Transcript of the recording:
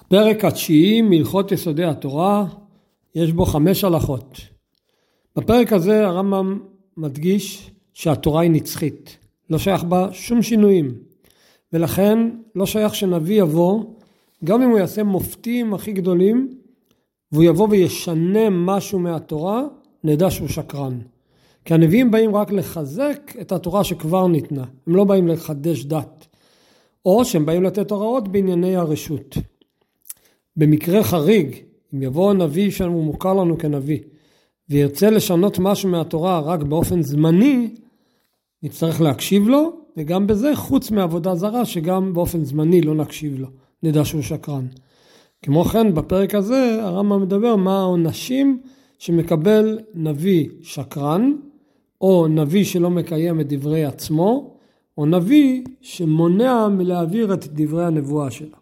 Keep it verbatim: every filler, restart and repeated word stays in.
פרק התשיעי מהלכות יסודי התורה, יש בו חמש הלכות. בפרק הזה הרמב"ם מדגיש שהתורה היא נצחית, לא שייך בה שום שינויים, ולכן לא שייך שנביא יבוא, גם אם הוא יעשה מופתים הכי גדולים, והוא יבוא וישנה משהו מהתורה, נדע שהוא שקרן. כי הנביאים באים רק לחזק את התורה שכבר ניתנה, הם לא באים לחדש דת, או שהם באים לתת הוראות בענייני הרשות. במקרה חריג, אם יבוא הנביא שהוא מוכר לנו כנביא, וירצה לשנות משהו מהתורה רק באופן זמני, נצטרך להקשיב לו, וגם בזה חוץ מעבודה זרה, שגם באופן זמני לא נקשיב לו, נדע שהוא שקרן. כמו כן, בפרק הזה הרמב"ם מדבר מה העונשים שמקבל נביא שקרן, או נביא שלא מקיים את דברי עצמו, או נביא שמונע מלהעביר את דברי הנבואה שלו.